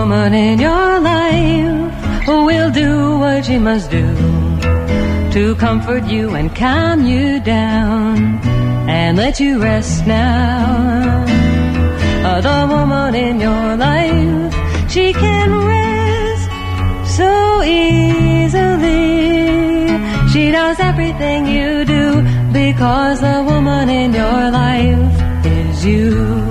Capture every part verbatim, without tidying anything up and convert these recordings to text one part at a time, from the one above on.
woman in your life will do what she must do to comfort you and calm you down and let you rest now. Uh, the woman in your life, she can rest so easily. She does everything you do because the woman in your life is you.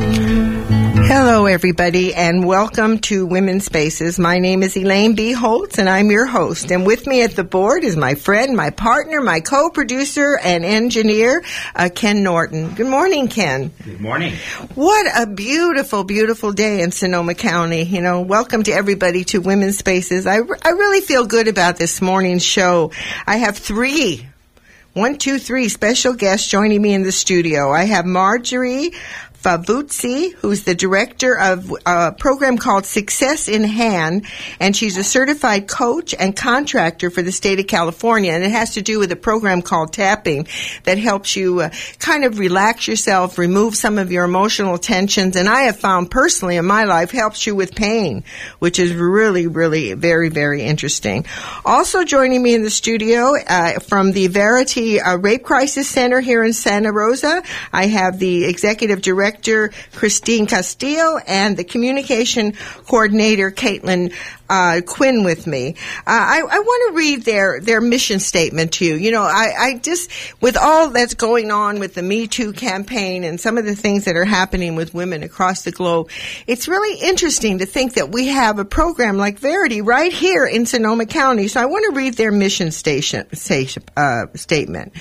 Hello, everybody, and welcome to Women's Spaces. My name is Elaine B. Holtz, and I'm your host. And with me at the board is my friend, my partner, my co-producer, and engineer, uh, Ken Norton. Good morning, Ken. Good morning. What a beautiful, beautiful day in Sonoma County. You know, welcome to everybody to Women's Spaces. I, I really feel good about this morning's show. I have three One, two, three special guests joining me in the studio. I have Marjorie Favuzzi, who's the director of a program called Success in Hand, and she's a certified coach and contractor for the state of California, and it has to do with a program called Tapping that helps you uh, kind of relax yourself, remove some of your emotional tensions, and I have found personally in my life helps you with pain, which is really, really very, very interesting. Also joining me in the studio uh, from the Verity uh, Rape Crisis Center here in Santa Rosa, I have the executive director Christine Castillo and the communication coordinator Caitlin uh, Quinn with me. Uh, I, I want to read their, their mission statement to you. You know, I, I just, with all that's going on with the Me Too campaign and some of the things that are happening with women across the globe, it's really interesting to think that we have a program like Verity right here in Sonoma County. So I want to read their mission station, uh, statement.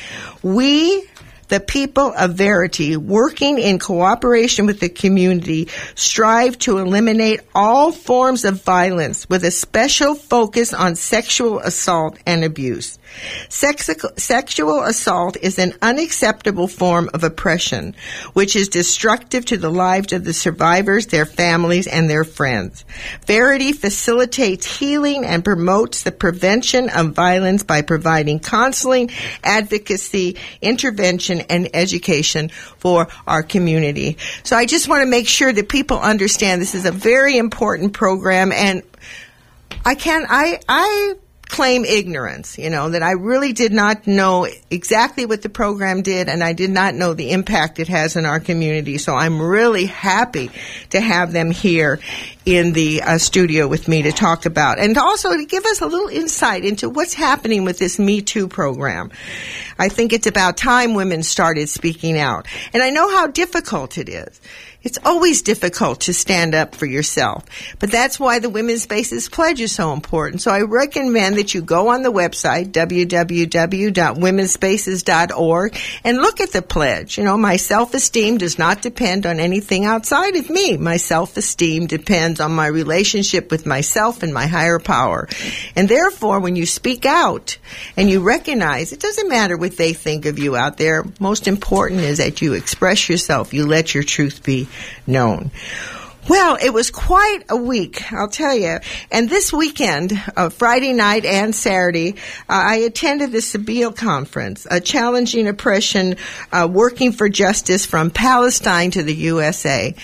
We, the people of Verity, working in cooperation with the community, strive to eliminate all forms of violence with a special focus on sexual assault and abuse. Sex- sexual assault is an unacceptable form of oppression, which is destructive to the lives of the survivors, their families, and their friends. Verity facilitates healing and promotes the prevention of violence by providing counseling, advocacy, intervention, and education for our community. So I just want to make sure that people understand this is a very important program, and I can I I claim ignorance, you know, that I really did not know exactly what the program did, and I did not know the impact it has in our community. So I'm really happy to have them here in the uh, studio with me to talk about, and also to give us a little insight into what's happening with this Me Too program. I think it's about time women started speaking out, and I know how difficult it is. It's always difficult to stand up for yourself, but that's why the Women's Spaces Pledge is so important. So I recommend that you go on the website, w w w dot women's spaces dot org, and look at the pledge. You know, my self-esteem does not depend on anything outside of me. My self-esteem depends on my relationship with myself and my higher power. And therefore, when you speak out and you recognize, it doesn't matter what they think of you out there. Most important is that you express yourself. You let your truth be known. Well, it was quite a week, I'll tell you. And this weekend, uh, Friday night and Saturday, uh, I attended the Sabeel Conference, a challenging oppression, uh, working for justice from Palestine to the U S A.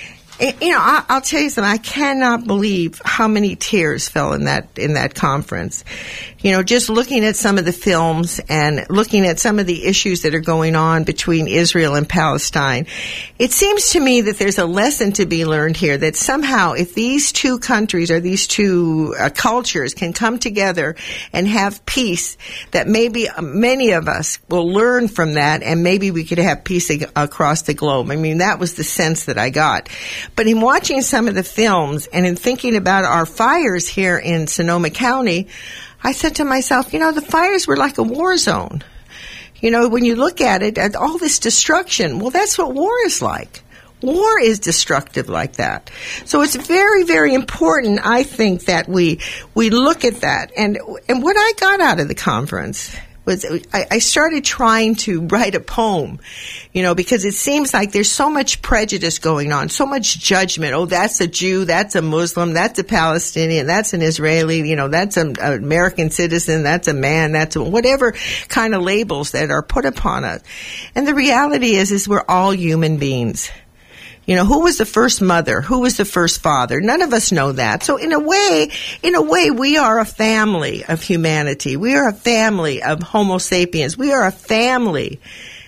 You know, I'll tell you something. I cannot believe how many tears fell in that in that conference. You know, just looking at some of the films and looking at some of the issues that are going on between Israel and Palestine, it seems to me that there's a lesson to be learned here, that somehow if these two countries or these two uh, cultures can come together and have peace, that maybe many of us will learn from that, and maybe we could have peace ag- across the globe. I mean, that was the sense that I got. But in watching some of the films and in thinking about our fires here in Sonoma County, I said to myself, you know, the fires were like a war zone. You know, when you look at it, at all this destruction, well, that's what war is like. War is destructive like that. So it's very, very important, I think, that we we look at that. And and what I got out of the conference was I, I started trying to write a poem, you know, because it seems like there's so much prejudice going on, so much judgment. Oh, that's a Jew, that's a Muslim, that's a Palestinian, that's an Israeli, you know, that's an American citizen, that's a man, that's a, whatever kind of labels that are put upon us. And the reality is, is we're all human beings. You know, who was the first mother? Who was the first father? None of us know that. So in a way, in a way, we are a family of humanity. We are a family of Homo sapiens. We are a family.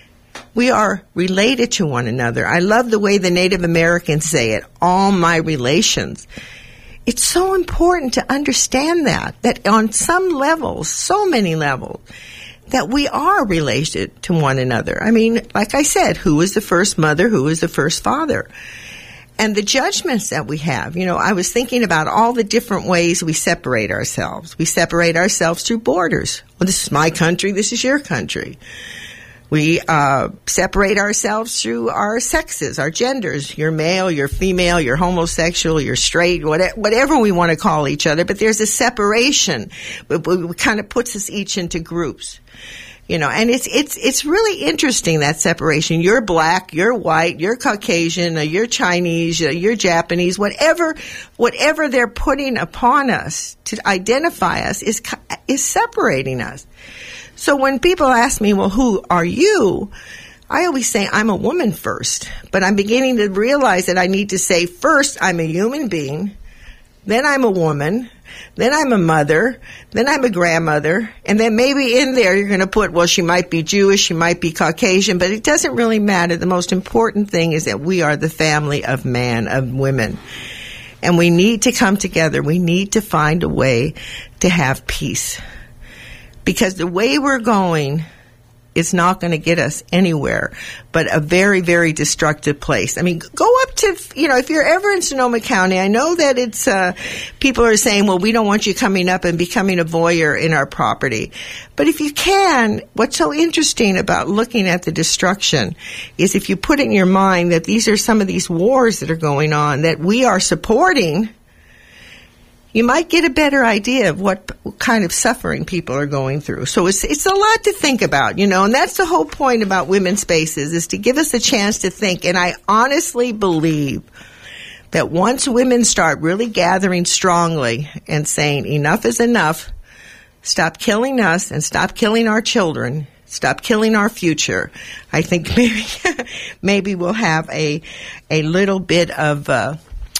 We are related to one another. I love the way the Native Americans say it, all my relations. It's so important to understand that, that on some levels, so many levels, that we are related to one another. I mean, like I said, who was the first mother? Who was the first father? And the judgments that we have. You know, I was thinking about all the different ways we separate ourselves. We separate ourselves through borders. Well, this is my country. This is your country. We uh separate ourselves through our sexes, our genders. You're male, you're female, you're homosexual, you're straight, whatever we want to call each other. But there's a separation. It kind of puts us each into groups. You know, and it's it's it's really interesting, that separation. You're black, you're white, you're Caucasian, you're Chinese, you're Japanese, whatever whatever they're putting upon us to identify us is is separating us. So when people ask me, well, who are you? I always say I'm a woman first, but I'm beginning to realize that I need to say first I'm a human being, then I'm a woman, then I'm a mother, then I'm a grandmother, and then maybe in there you're going to put, well, she might be Jewish, she might be Caucasian, but it doesn't really matter. The most important thing is that we are the family of man, of women. And we need to come together. We need to find a way to have peace. Because the way we're going is not going to get us anywhere but a very, very destructive place. I mean, go up to, you know, if you're ever in Sonoma County, I know that it's, uh, people are saying, well, we don't want you coming up and becoming a voyeur in our property. But if you can, what's so interesting about looking at the destruction is if you put in your mind that these are some of these wars that are going on that we are supporting, you might get a better idea of what kind of suffering people are going through. So it's it's a lot to think about, you know, and that's the whole point about Women's Spaces, is to give us a chance to think. And I honestly believe that once women start really gathering strongly and saying enough is enough, stop killing us and stop killing our children, stop killing our future, I think maybe maybe we'll have a a little bit of uh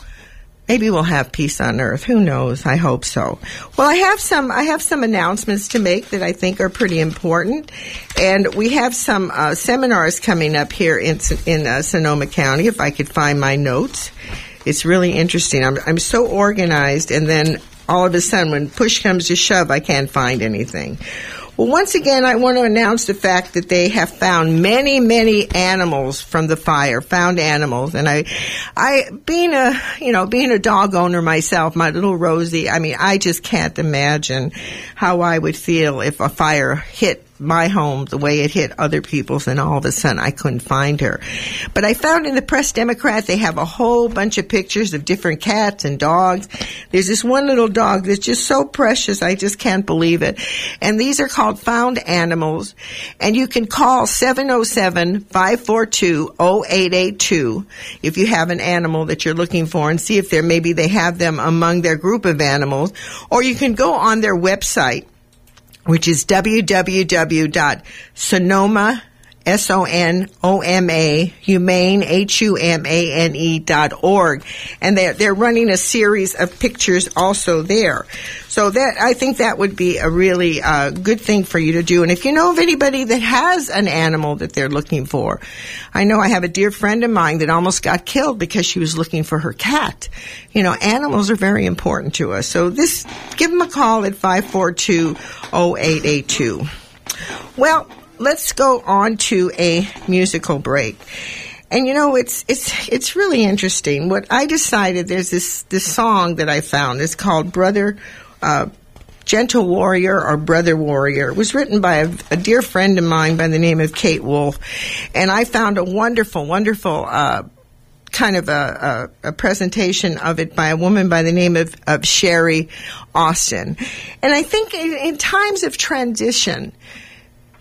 Maybe we'll have peace on earth. Who knows? I hope so. Well, I have some, I have some announcements to make that I think are pretty important. And we have some, uh, seminars coming up here in, in, uh, Sonoma County, if I could find my notes. It's really interesting. I'm, I'm so organized, and then all of a sudden, when push comes to shove, I can't find anything. Well, once again, I want to announce the fact that they have found many, many animals from the fire, found animals. And I, I, being a, you know, being a dog owner myself, my little Rosie, I mean, I just can't imagine how I would feel if a fire hit my home the way it hit other people's, and all of a sudden I couldn't find her. But I found in the Press Democrat they have a whole bunch of pictures of different cats and dogs. There's this one little dog that's just so precious, I just can't believe it. And these are called found animals. And you can call seven oh seven, five four two, oh eight eight two if you have an animal that you're looking for, and see if there maybe they have them among their group of animals. Or you can go on their website, which is w w w dot sonoma, S O N O M A, humane, H U M A N E dot org. And they're, they're running a series of pictures also there. So that, I think that would be a really uh, good thing for you to do. And if you know of anybody that has an animal that they're looking for, I know I have a dear friend of mine that almost got killed because she was looking for her cat. You know, animals are very important to us. So this, give them a call at five four two, oh eight eight two. Well, let's go on to a musical break. And you know, it's it's it's really interesting. What I decided, there's this this song that I found. It's called Brother uh Gentle Warrior or Brother Warrior. It was written by a, a dear friend of mine by the name of Kate Wolf. And I found a wonderful, wonderful uh kind of a, a, a presentation of it by a woman by the name of, of Sherry Austin. And I think in, in times of transition,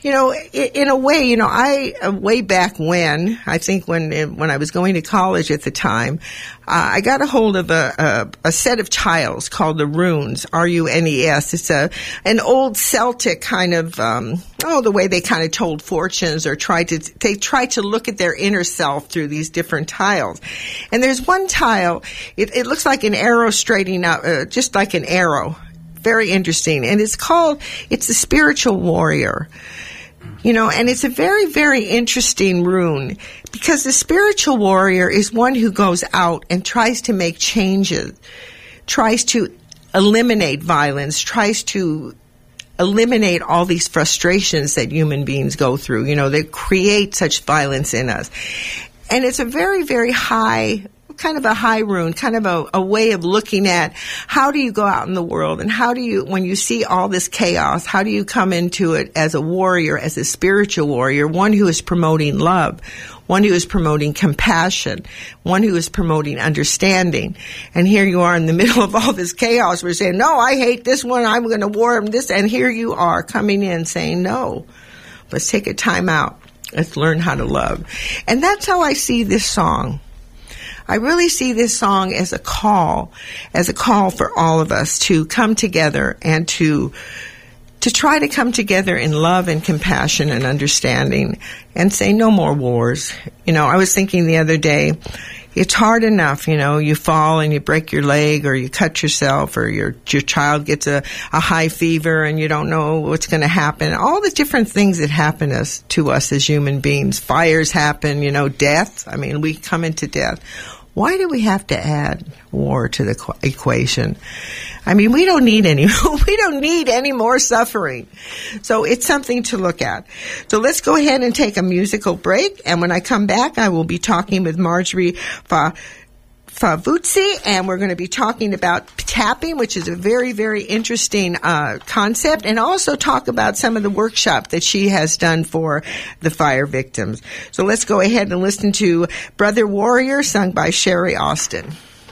you know, in, in a way, you know, I, uh, way back when, I think when, when I was going to college at the time, uh, I got a hold of a, a, a set of tiles called the runes, R U N E S. It's a, an old Celtic kind of, um, oh, the way they kind of told fortunes or tried to, they tried to look at their inner self through these different tiles. And there's one tile, it, it looks like an arrow straightening up, uh, just like an arrow. Very interesting. And it's called, it's a spiritual warrior. You know, and it's a very, very interesting rune because the spiritual warrior is one who goes out and tries to make changes, tries to eliminate violence, tries to eliminate all these frustrations that human beings go through, you know, that create such violence in us. And it's a very, very high, kind of a high rune, kind of a, a way of looking at how do you go out in the world and how do you, when you see all this chaos, how do you come into it as a warrior, as a spiritual warrior, one who is promoting love, one who is promoting compassion, one who is promoting understanding. And here you are in the middle of all this chaos. We're saying, no, I hate this one. I'm going to war him this. And here you are coming in saying, no, let's take a time out. Let's learn how to love. And that's how I see this song. I really see this song as a call, as a call for all of us to come together and to to try to come together in love and compassion and understanding and say no more wars. You know, I was thinking the other day, it's hard enough, you know, you fall and you break your leg or you cut yourself or your your child gets a, a high fever and you don't know what's going to happen. All the different things that happen us, to us as human beings. Fires happen, you know, death. I mean, we come into death. Why do we have to add war to the qu- equation? I mean, we don't need any, we don't need any more suffering. So it's something to look at. So let's go ahead and take a musical break. And when I come back, I will be talking with Marjorie Fa- Favuzzi, and we're going to be talking about tapping, which is a very, very interesting uh, concept, and also talk about some of the workshop that she has done for the fire victims. So let's go ahead and listen to Brother Warrior, sung by Sherry Austin.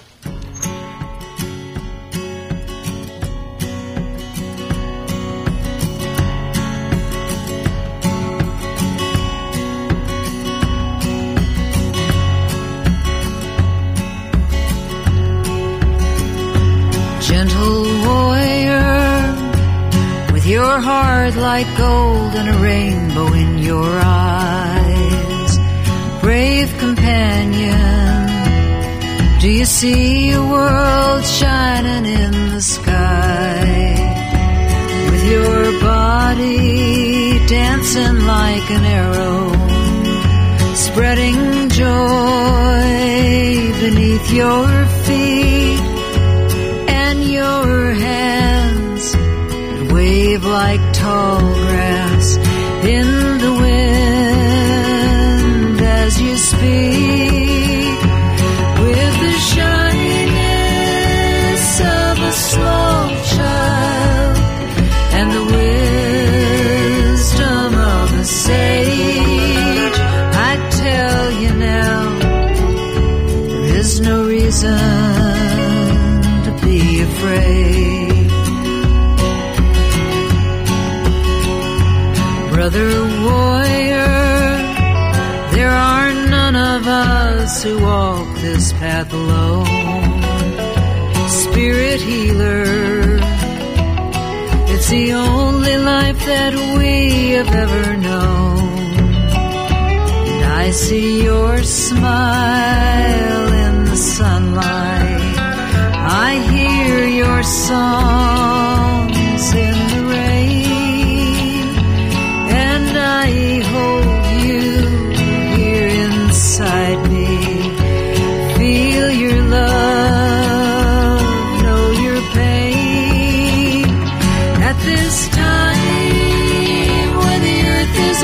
Gentle warrior, with your heart like gold and a rainbow in your eyes. Brave companion, do you see a world shining in the sky? With your body dancing like an arrow, spreading joy beneath your feet. Your hands wave like tall grass in the wind as you speak, with the shyness of a small child and the wisdom of a sage. I tell you now, there is no reason be afraid. Brother warrior, there are none of us who walk this path alone. Spirit healer, it's the only life that we have ever known. And I see your smile in the sunlight, I hear your songs in the rain, and I hold you here inside me. Feel your love, know your pain. At this time when the earth is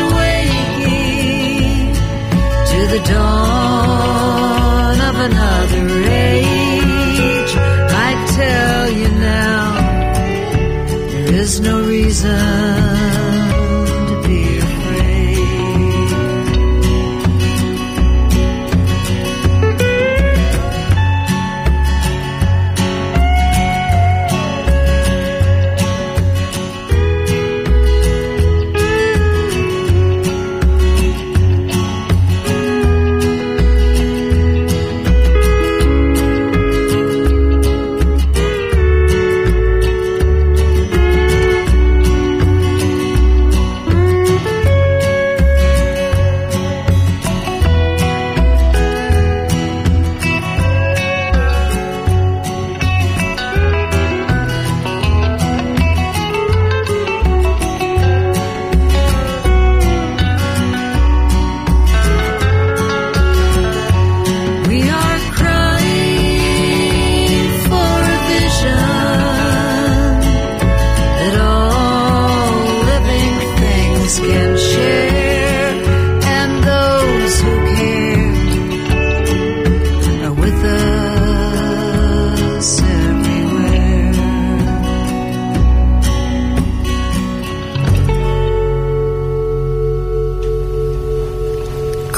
waking to the dawn of another age, tell you now, there is no reason to be afraid.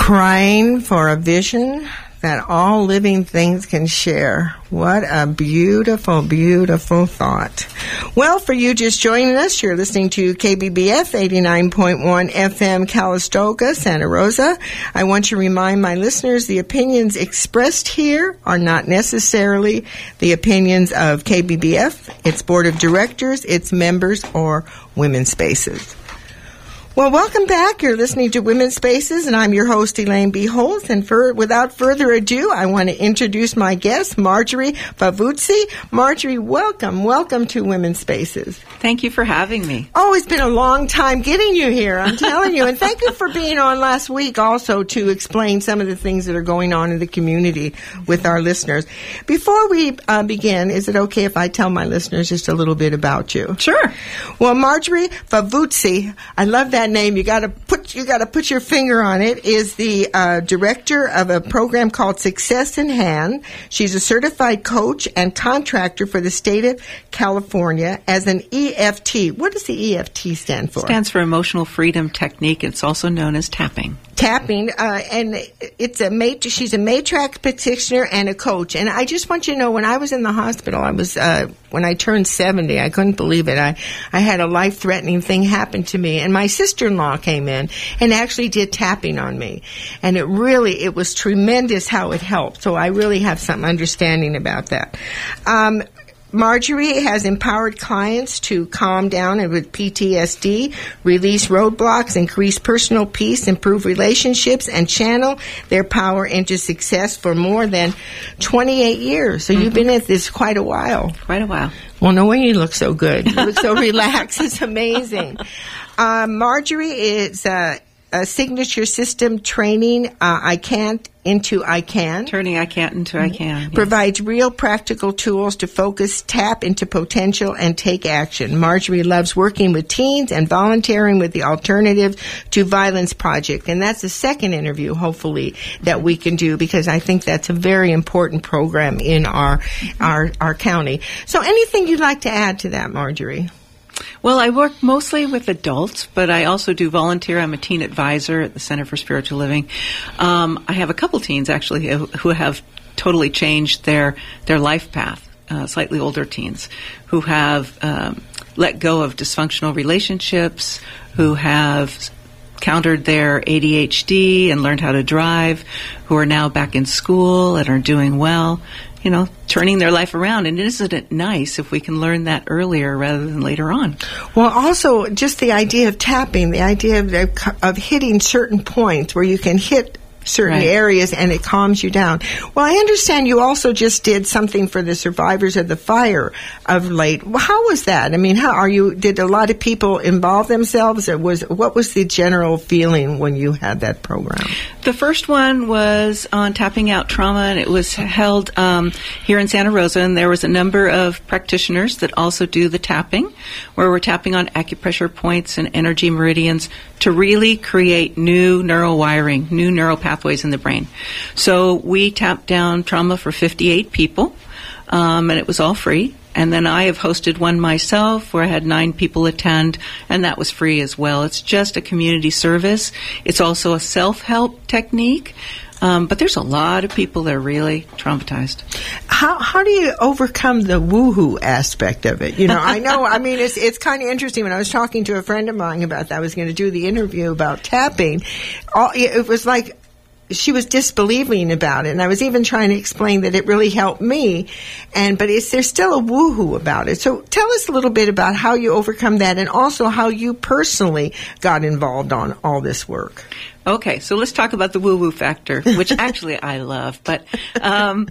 Crying for a vision that all living things can share. What a beautiful, beautiful thought. Well, for you just joining us, you're listening to K B B F eighty-nine point one F M Calistoga, Santa Rosa. I want to remind my listeners the opinions expressed here are not necessarily the opinions of K B B F, its board of directors, its members, or Women's Spaces. Well, welcome back. You're listening to Women's Spaces, and I'm your host, Elaine B. Holtz. And for, without further ado, I want to introduce my guest, Marjorie Favuzzi. Marjorie, welcome. Welcome to Women's Spaces. Thank you for having me. Oh, it's been a long time getting you here, I'm telling you. And thank you for being on last week also to explain some of the things that are going on in the community with our listeners. Before we uh, begin, is it okay if I tell my listeners just a little bit about you? Sure. Well, Marjorie Favuzzi, I love that name. You got to put you got to put your finger on it. Is the uh, director of a program called Success in Hand. She's a certified coach and contractor for the state of California as an E F T. What does the E F T stand for? Stands for Emotional Freedom Technique. It's also known as tapping. Tapping, uh, and it's a mat- she's a matriarch practitioner and a coach. And I just want you to know, when I was in the hospital, I was uh, when I turned seventy, I couldn't believe it. I I had a life-threatening thing happen to me, and my sister-in-law came in and actually did tapping on me, and it really it was tremendous how it helped. So I really have some understanding about that. Um, Marjorie has empowered clients to calm down and with P T S D, release roadblocks, increase personal peace, improve relationships, and channel their power into success for more than twenty-eight years. So mm-hmm. You've been at this quite a while. Quite a while. Well, no way you look so good. You look so relaxed. It's amazing. Uh, Marjorie is uh, a signature system training, uh, I can't into I can. Turning I can't into I can. Yes. Provides real practical tools to focus, tap into potential, and take action. Marjorie loves working with teens and volunteering with the Alternative to Violence Project. And that's the second interview, hopefully, that we can do, because I think that's a very important program in our, our, our county. So anything you'd like to add to that, Marjorie? Well, I work mostly with adults, but I also do volunteer. I'm a teen advisor at the Center for Spiritual Living. Um, I have a couple teens, actually, who, who have totally changed their, their life path, uh, slightly older teens, who have um, let go of dysfunctional relationships, who have countered their A D H D and learned how to drive, who are now back in school and are doing well. You know, turning their life around. And isn't it nice if we can learn that earlier rather than later on? Well, also, just the idea of tapping, the idea of, of hitting certain points where you can hit certain right. areas and it calms you down. Well, I understand you also just did something for the survivors of the fire of late. Well, how was that? I mean, how are you, did a lot of people involve themselves? Or was, what was the general feeling when you had that program? The first one was on tapping out trauma, and it was held um, here in Santa Rosa, and there was a number of practitioners that also do the tapping, where we're tapping on acupressure points and energy meridians to really create new neural wiring, new neural pathways in the brain. So we tapped down trauma for fifty-eight people, um, and it was all free. And then I have hosted one myself where I had nine people attend, and that was free as well. It's just a community service. It's also a self-help technique. Um, but there's a lot of people that are really traumatized. How how do you overcome the woohoo aspect of it? You know, I know, I mean, it's it's kind of interesting. When I was talking to a friend of mine about that, I was going to do the interview about tapping. All, it was like she was disbelieving about it, and I was even trying to explain that it really helped me. And but it's, there's still a woohoo about it. So tell us a little bit about how you overcome that, and also how you personally got involved on all this work. Okay, so let's talk about the woo-woo factor, which actually I love. But um,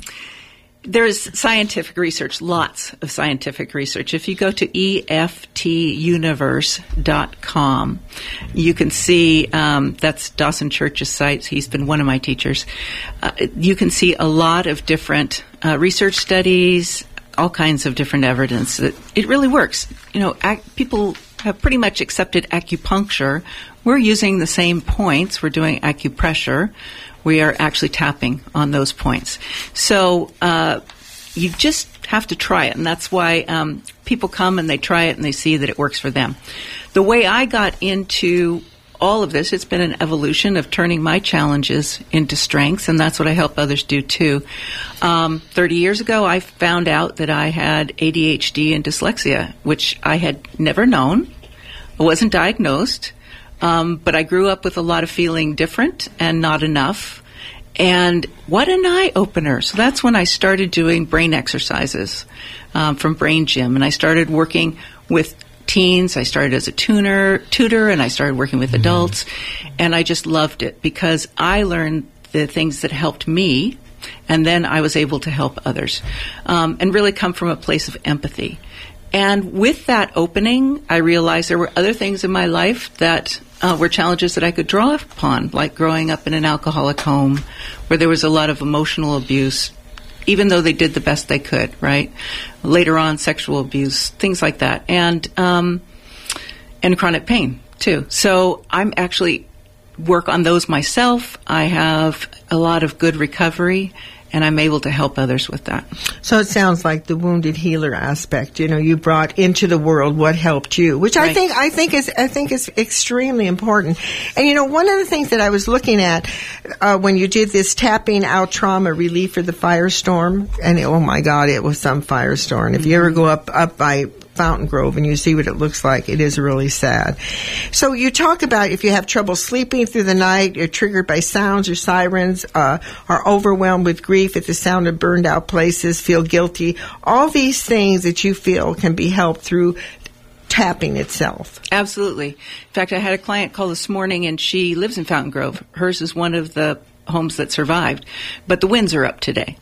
there's scientific research, lots of scientific research. If you go to E F T universe dot com, you can see, um, that's Dawson Church's site. He's been one of my teachers. Uh, you can see a lot of different uh, research studies, all kinds of different evidence that it really works. You know, ac- people have pretty much accepted acupuncture. We're using the same points. We're doing acupressure. We are actually tapping on those points. So uh, you just have to try it, and that's why um, people come and they try it and they see that it works for them. The way I got into all of this, it's been an evolution of turning my challenges into strengths, and that's what I help others do too. Um, thirty years ago, I found out that I had A D H D and dyslexia, which I had never known. I wasn't diagnosed, um, but I grew up with a lot of feeling different and not enough. And what an eye-opener. So that's when I started doing brain exercises um, from Brain Gym, and I started working with teens. I started as a tuner, tutor, and I started working with adults, and I just loved it because I learned the things that helped me, and then I was able to help others, um, and really come from a place of empathy. And with that opening, I realized there were other things in my life that uh, were challenges that I could draw upon, like growing up in an alcoholic home where there was a lot of emotional abuse, even though they did the best they could, right? Later on, sexual abuse, things like that, and um, and chronic pain, too. So I'm actually work on those myself. I have a lot of good recovery, and I'm able to help others with that. So it sounds like the wounded healer aspect. You know, you brought into the world what helped you, which Right. I think I think is I think is extremely important. And you know, one of the things that I was looking at uh, when you did this tapping out trauma relief for the firestorm, and oh my God, it was some firestorm. If you ever go up up by Fountain Grove and you see what it looks like, it is really sad. So you talk about if you have trouble sleeping through the night, you're triggered by sounds or sirens, uh, are overwhelmed with grief at the sound of burned out places, feel guilty. All these things that you feel can be helped through tapping itself. Absolutely. In fact, I had a client call this morning, and she lives in Fountain Grove. Hers is one of the homes that survived, but the winds are up today.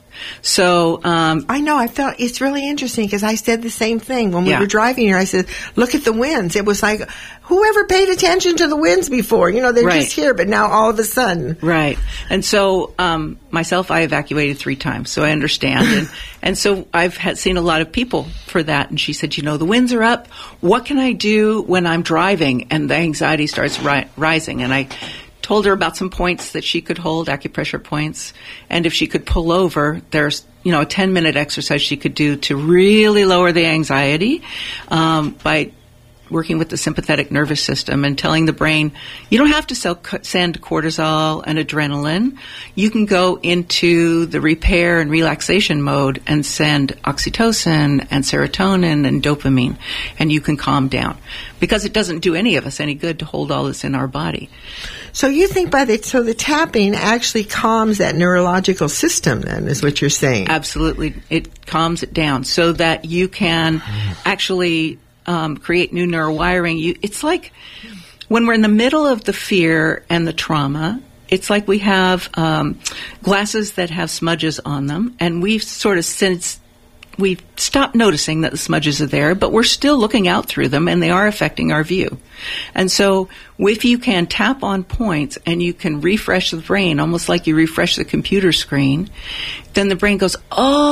So um, I know. I felt it's really interesting because I said the same thing when we Yeah. were driving here. I said, "Look at the winds." It was like, whoever paid attention to the winds before? You know, they're Right. just here, but now all of a sudden, Right. And so um, myself, I evacuated three times, so I understand. And, and so I've had seen a lot of people for that. And she said, you know, the winds are up. What can I do when I'm driving and the anxiety starts ri- rising? And I told her about some points that she could hold, acupressure points. And if she could pull over, there's, you know, a ten-minute exercise she could do to really lower the anxiety um, by working with the sympathetic nervous system and telling the brain, you don't have to sell, send cortisol and adrenaline. You can go into the repair and relaxation mode and send oxytocin and serotonin and dopamine, and you can calm down. Because it doesn't do any of us any good to hold all this in our body. so you think by the so the tapping actually calms that neurological system. Then is what you're saying. Absolutely. It calms it down so that you can actually Um, create new neurowiring. You, it's like when we're in the middle of the fear and the trauma, it's like we have um, glasses that have smudges on them, and we've sort of since we've stopped noticing that the smudges are there, but we're still looking out through them, and they are affecting our view. And so if you can tap on points and you can refresh the brain, almost like you refresh the computer screen, then the brain goes,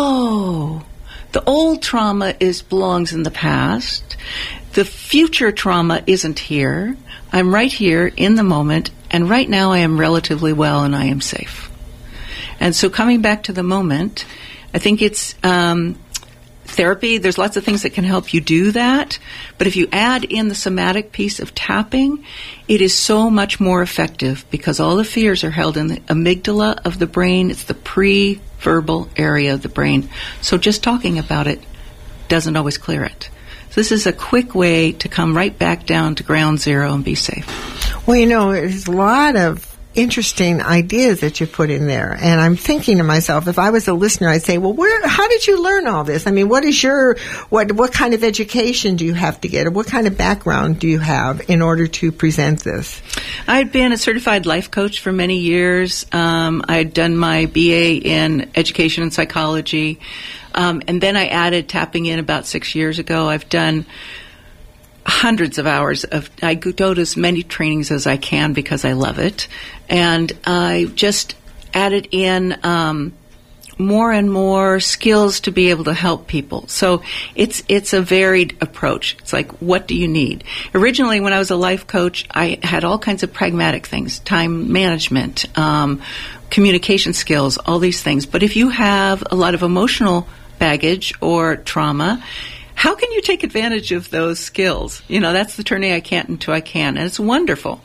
oh, the old trauma is belongs in the past. The future trauma isn't here. I'm right here in the moment, and right now I am relatively well and I am safe. And so coming back to the moment, I think it's um, therapy. There's lots of things that can help you do that. But if you add in the somatic piece of tapping, it is so much more effective because all the fears are held in the amygdala of the brain. It's the pre-verbal area of the brain. So just talking about it doesn't always clear it. So this is a quick way to come right back down to ground zero and be safe. Well, you know, there's a lot of interesting ideas that you put in there, and I'm thinking to myself, if I was a listener, I'd say, well, where, how did you learn all this? I mean, what is your, what, what kind of education do you have to get, or what kind of background do you have in order to present this? I had been a certified life coach for many years. Um, I had done my B A in education and psychology, um, and then I added tapping in about six years ago. I've done hundreds of hours of, I go to as many trainings as I can because I love it. And I just added in um, more and more skills to be able to help people. So it's it's a varied approach. It's like, what do you need? Originally, when I was a life coach, I had all kinds of pragmatic things, time management, um, communication skills, all these things. But if you have a lot of emotional baggage or trauma, how can you take advantage of those skills? You know, that's the turning I can't into I can, and it's wonderful.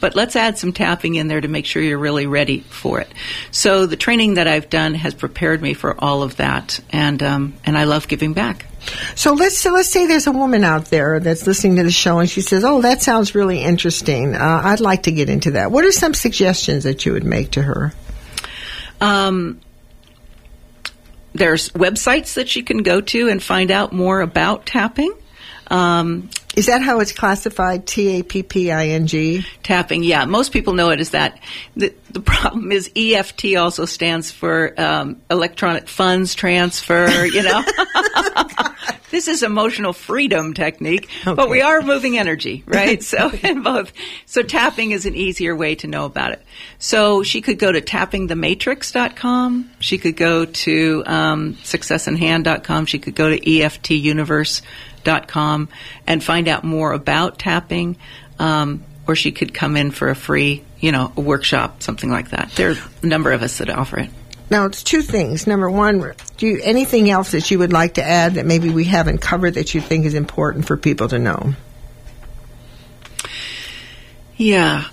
but let's add some tapping in there to make sure you're really ready for it. So the training that I've done has prepared me for all of that, and um, and I love giving back. So let's so let's say there's a woman out there that's listening to the show and she says, "Oh, that sounds really interesting. Uh, I'd like to get into that." What are some suggestions that you would make to her? Um, there's websites that she can go to and find out more about tapping. Um, Is that how it's classified? T A P P I N G? Tapping, yeah. Most people know it as that. The, the problem is E F T also stands for um, electronic funds transfer, you know. This is emotional freedom technique, okay. But we are moving energy, right? So in both. So tapping is an easier way to know about it. So she could go to tapping the matrix dot com. She could go to um, success in hand dot com. She could go to E F T universe dot com and find out more about tapping, um, or she could come in for a free, you know, a workshop, something like that. There are a number of us that offer it. Now, it's two things. Number one, do you, anything else that you would like to add that maybe we haven't covered that you think is important for people to know? Yeah.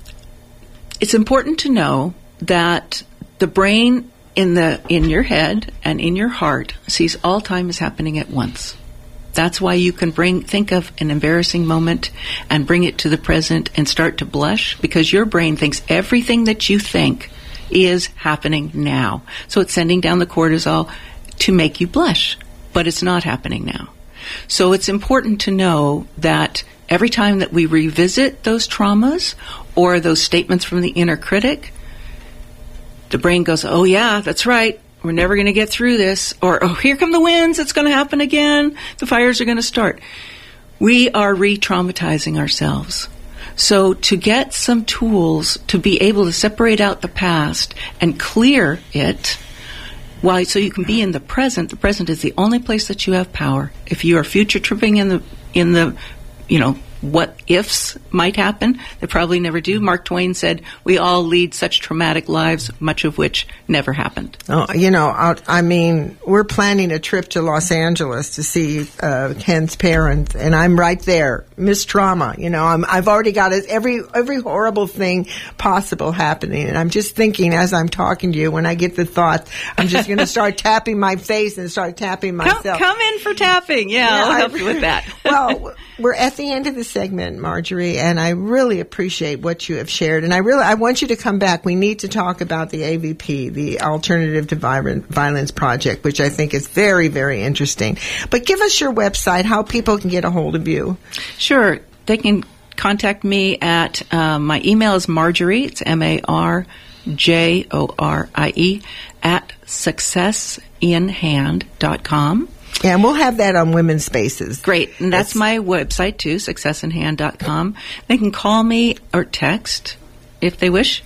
It's important to know that the brain in the in your head and in your heart sees all time as happening at once. That's why you can bring think of an embarrassing moment and bring it to the present and start to blush, because your brain thinks everything that you think is happening now. So it's sending down the cortisol to make you blush, but it's not happening now. So it's important to know that every time that we revisit those traumas or those statements from the inner critic, the brain goes, oh yeah, that's right. We're never going to get through this. Or, oh, here come the winds. It's going to happen again. The fires are going to start. We are re-traumatizing ourselves. So to get some tools to be able to separate out the past and clear it, why, so you can be in the present. The present is the only place that you have power. If you are future tripping in the, in the, you know, what ifs might happen, they probably never do. Mark Twain said, we all lead such traumatic lives, much of which never happened. Oh, you know, I, I mean, we're planning a trip to Los Angeles to see uh, Ken's parents, and I'm right there. Miss Trauma, you know, I'm, I've already got every every horrible thing possible happening, and I'm just thinking as I'm talking to you, when I get the thought, I'm just going to start tapping my face and start tapping myself. Come, come in for tapping. Yeah, yeah I'll help I, you with that. Well, we're at the end of the segment, Marjorie, and I really appreciate what you have shared. And I really, I want you to come back. We need to talk about the A V P, the Alternative to Violence Project, which I think is very, very interesting. But give us your website, how people can get a hold of you. Sure. They can contact me at, uh, my email is Marjorie, it's M A R J O R I E, at success in hand dot com. Yeah, and we'll have that on Women's Spaces. Great. And that's, that's my website, too, success in hand dot com. They can call me or text if they wish.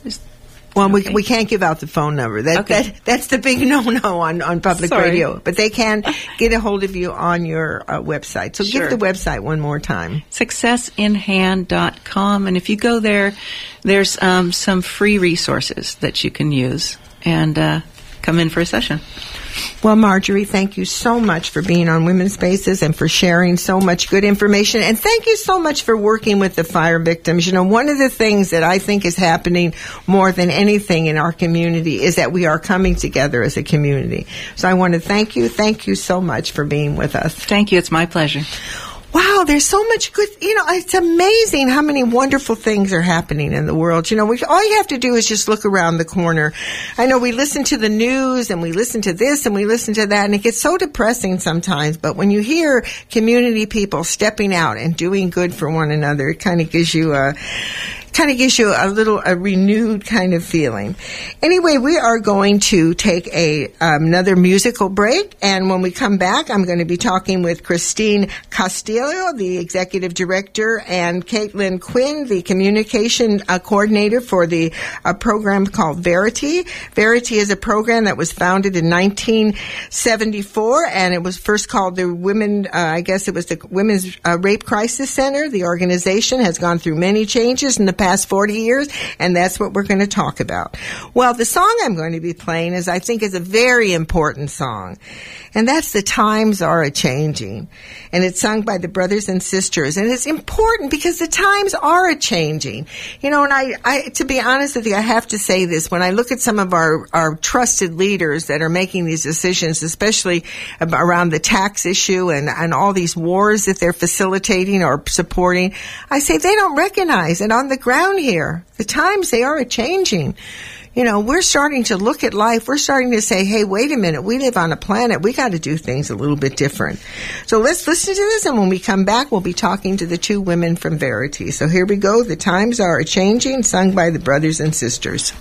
Well, okay. we we can't give out the phone number. That, okay. that That's the big no-no on, on public Sorry. radio. But they can get a hold of you on your uh, website. So sure. give the website one more time. success in hand dot com. And if you go there, there's um, some free resources that you can use. And uh, come in for a session. Well, Marjorie, thank you so much for being on Women's Spaces and for sharing so much good information. And thank you so much for working with the fire victims. You know, one of the things that I think is happening more than anything in our community is that we are coming together as a community. So I want to thank you. Thank you so much for being with us. Thank you. It's my pleasure. Wow, there's so much good, you know, it's amazing how many wonderful things are happening in the world. You know, we, all you have to do is just look around the corner. I know we listen to the news and we listen to this and we listen to that, and it gets so depressing sometimes, but when you hear community people stepping out and doing good for one another, it kind of gives you a, kind of gives you a little, a renewed kind of feeling. Anyway, we are going to take a um, another musical break, and when we come back, I'm going to be talking with Christine Castillo, the executive director, and Caitlin Quinn, the communication uh, coordinator for the uh, program called Verity. Verity is a program that was founded in nineteen seventy-four, and it was first called the Women, uh, I guess it was the Women's uh, Rape Crisis Center. The organization has gone through many changes in the past forty years, and that's what we're going to talk about. Well, the song I'm going to be playing is, I think, is a very important song, and that's The Times Are A-Changing, and it's sung by the brothers and sisters, and it's important because the times are a-changing. You know, and I, I, to be honest with you, I have to say this, when I look at some of our, our trusted leaders that are making these decisions, especially around the tax issue and, and all these wars that they're facilitating or supporting, I say they don't recognize it on the ground here. The times, they are a-changing. You know, we're starting to look at life. We're starting to say, hey, wait a minute. We live on a planet. We got to do things a little bit different. So let's listen to this. And when we come back, we'll be talking to the two women from Verity. So here we go. The Times Are A-Changing, sung by the brothers and sisters.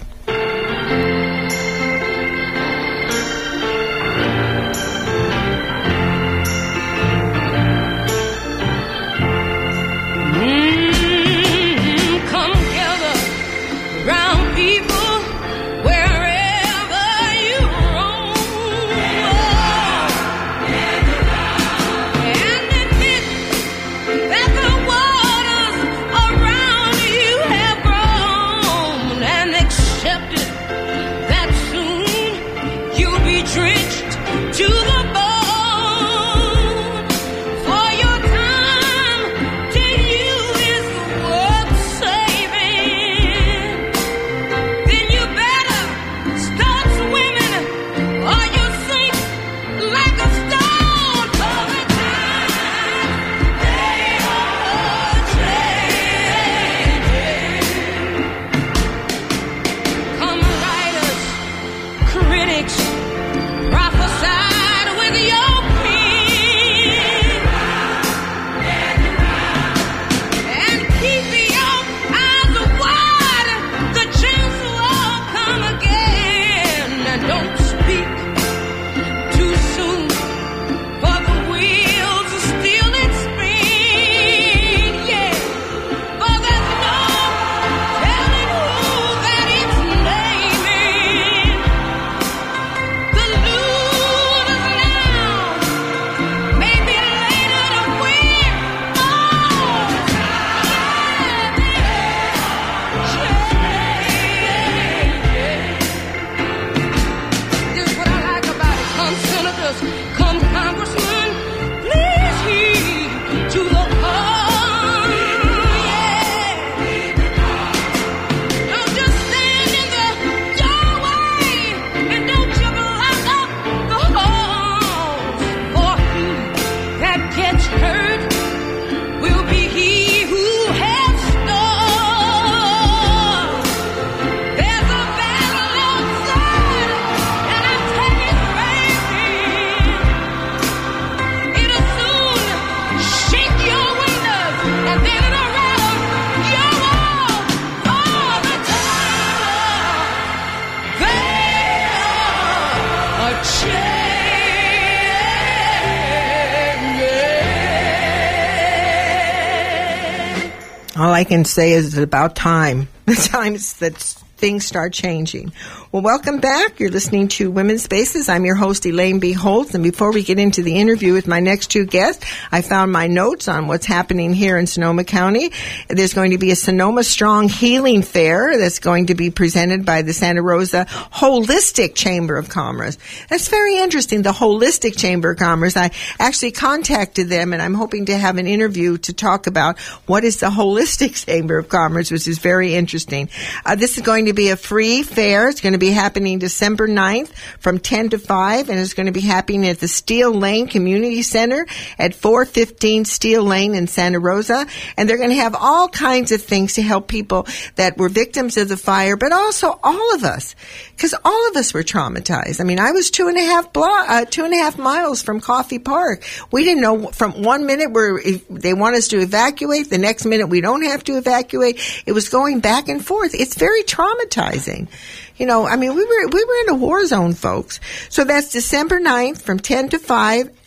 All I can say is it's about time. The times that things start changing. Well, welcome back. You're listening to Women's Spaces. I'm your host, Elaine B. Holtz. And before we get into the interview with my next two guests, I found my notes on what's happening here in Sonoma County. There's going to be a Sonoma Strong Healing Fair that's going to be presented by the Santa Rosa Holistic Chamber of Commerce. That's very interesting, the Holistic Chamber of Commerce. I actually contacted them, and I'm hoping to have an interview to talk about what is the Holistic Chamber of Commerce, which is very interesting. Uh, this is going to be a free fair. It's going to be happening December ninth from ten to five, and it's going to be happening at the Steel Lane Community Center at four fifteen Steel Lane in Santa Rosa. And they're going to have all kinds of things to help people that were victims of the fire, but also all of us, because all of us were traumatized. I mean, I was two and a half block, uh, two and a half miles from Coffey Park. We didn't know from one minute where they want us to evacuate, the next minute we don't have to evacuate. It was going back and forth. It's very traumatizing. You know, I mean, we were we were in a war zone, folks. So that's December ninth from ten to five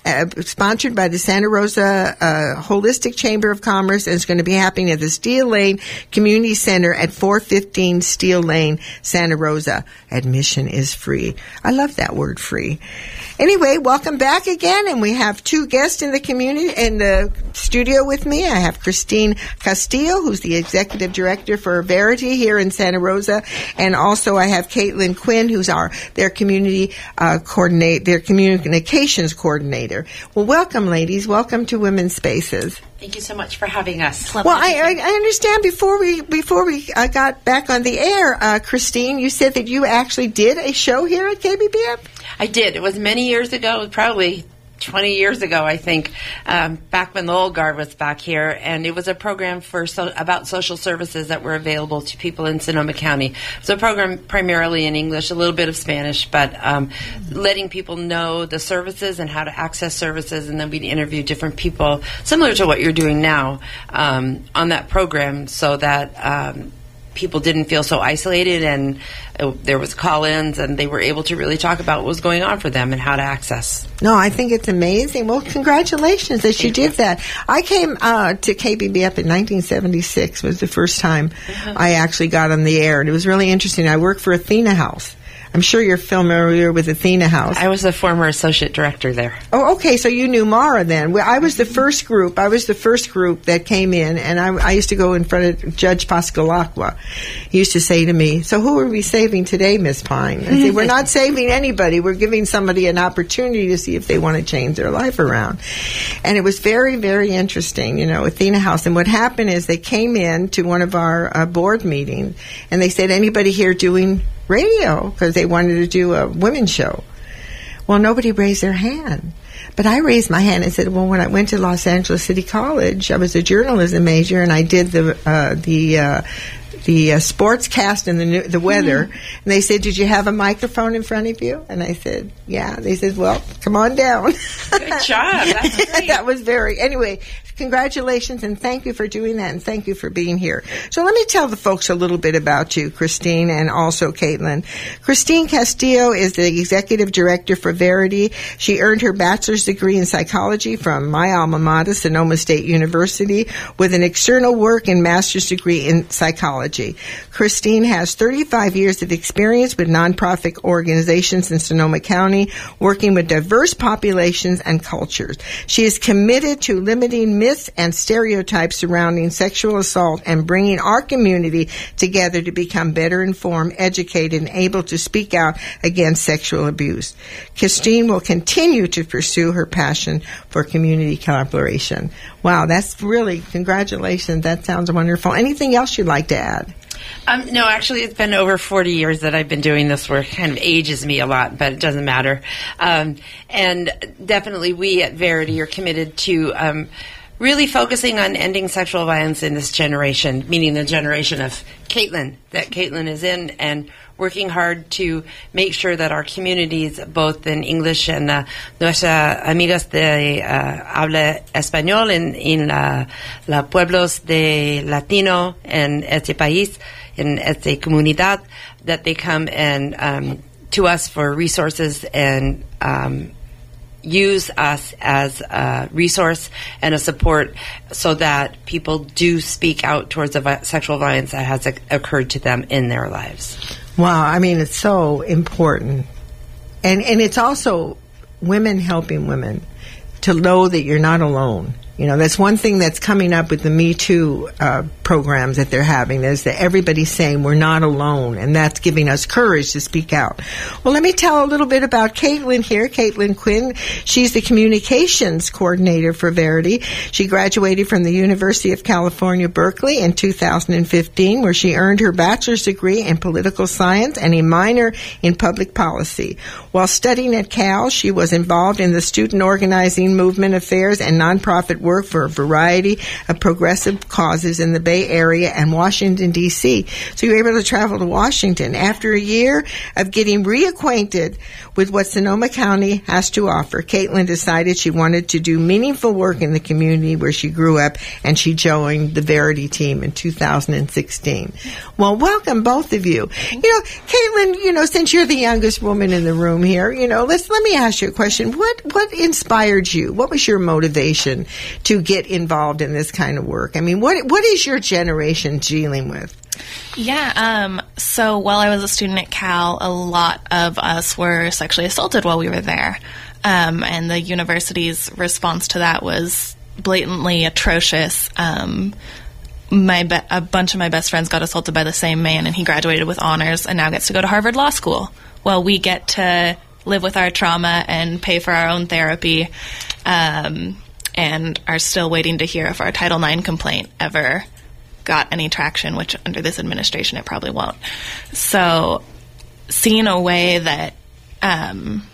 uh, sponsored by the Santa Rosa uh, Holistic Chamber of Commerce, and it's going to be happening at the Steel Lane Community Center at four fifteen Steel Lane, Santa Rosa. Admission is free. I love that word, free. Anyway, welcome back again, and we have two guests in the community in the studio with me. I have Christine Castillo, who's the executive director for Verity here in Santa Rosa, and also I have Caitlin Quinn, who's our their community uh, coordinate their communications coordinator. Well, welcome, ladies. Welcome to Women's Spaces. Thank you so much for having us. Well, I, I, I understand before we before we uh, got back on the air, uh, Christine, you said that you actually did a show here at K B B F? I did. It was many years ago, probably twenty years ago, I think, um, back when the old guard was back here, and it was a program for so, about social services that were available to people in Sonoma County. So a program primarily in English, a little bit of Spanish, but um, letting people know the services and how to access services, and then we'd interview different people, similar to what you're doing now, um, on that program, so that um, people didn't feel so isolated, and uh, there was call-ins, and they were able to really talk about what was going on for them and how to access. No, I think it's amazing. Well, congratulations that you did that. I came uh, to K B B F in nineteen seventy-six was the first time uh-huh. I actually got on the air, and it was really interesting. I worked for Athena House. I'm sure you're familiar with Athena House. I was the former associate director there. Oh, okay. So you knew Mara then. Well, I was the first group. I was the first group that came in, and I, I used to go in front of Judge Pascalacqua. He used to say to me, "So who are we saving today, Miss Pine?" I said, "We're not saving anybody. We're giving somebody an opportunity to see if they want to change their life around." And it was very, very interesting, you know, Athena House. And what happened is they came in to one of our uh, board meetings, and they said, "Anybody here doing radio?" Because they wanted to do a women's show. Well, nobody raised their hand. But I raised my hand and said, well, when I went to Los Angeles City College, I was a journalism major, and I did the uh, the uh, the uh, sports cast and the the weather. Mm-hmm. And they said, did you have a microphone in front of you? And I said, yeah. They said, well, come on down. Good job. That's great. That was very, anyway, congratulations, and thank you for doing that, and thank you for being here. So let me tell the folks a little bit about you, Christine, and also Caitlin. Christine Castillo is the executive director for Verity. She earned her bachelor's degree in psychology from my alma mater, Sonoma State University, with an external work and master's degree in psychology. Christine has thirty-five years of experience with nonprofit organizations in Sonoma County, working with diverse populations and cultures. She is committed to limiting myths and stereotypes surrounding sexual assault and bringing our community together to become better informed, educated, and able to speak out against sexual abuse. Christine will continue to pursue her passion for community collaboration. Wow, that's really, congratulations. That sounds wonderful. Anything else you'd like to add? Um, no, actually, it's been over forty years that I've been doing this work. Kind of ages me a lot, but it doesn't matter. Um, and definitely we at Verity are committed to um, really focusing on ending sexual violence in this generation, meaning the generation of Caitlin, that Caitlin is in, and working hard to make sure that our communities, both in English and uh, nuestras amigas de uh, habla español en, en la, la pueblos de Latino en este país, in esta comunidad, that they come and um, to us for resources and um, use us as a resource and a support so that people do speak out towards the vi- sexual violence that has o- occurred to them in their lives. Wow, I mean, it's so important. And and it's also women helping women to know that you're not alone. You know, that's one thing that's coming up with the Me Too uh, programs that they're having, is that everybody's saying we're not alone, and that's giving us courage to speak out. Well, let me tell a little bit about Caitlin here, Caitlin Quinn. She's the communications coordinator for Verity. She graduated from the University of California, Berkeley in two thousand fifteen, where she earned her bachelor's degree in political science and a minor in public policy. While studying at Cal, she was involved in the student organizing, movement affairs, and nonprofit work for a variety of progressive causes in the Bay Bay Area and Washington, D C So you were able to travel to Washington. After a year of getting reacquainted with what Sonoma County has to offer, Caitlin decided she wanted to do meaningful work in the community where she grew up, and she joined the Verity team in two thousand sixteen. Well, welcome, both of you. You know, Caitlin, you know, since you're the youngest woman in the room here, you know, let's let me ask you a question. What what inspired you? What was your motivation to get involved in this kind of work? I mean, what what is your generation dealing with? Yeah, um, so while I was a student at Cal, a lot of us were sexually assaulted while we were there. Um, and the university's response to that was blatantly atrocious. Um, my be- a bunch of my best friends got assaulted by the same man, and he graduated with honors and now gets to go to Harvard Law School. Well, we get to live with our trauma and pay for our own therapy, um, and are still waiting to hear if our Title nine complaint ever got any traction, which under this administration it probably won't. So seeing a way that um,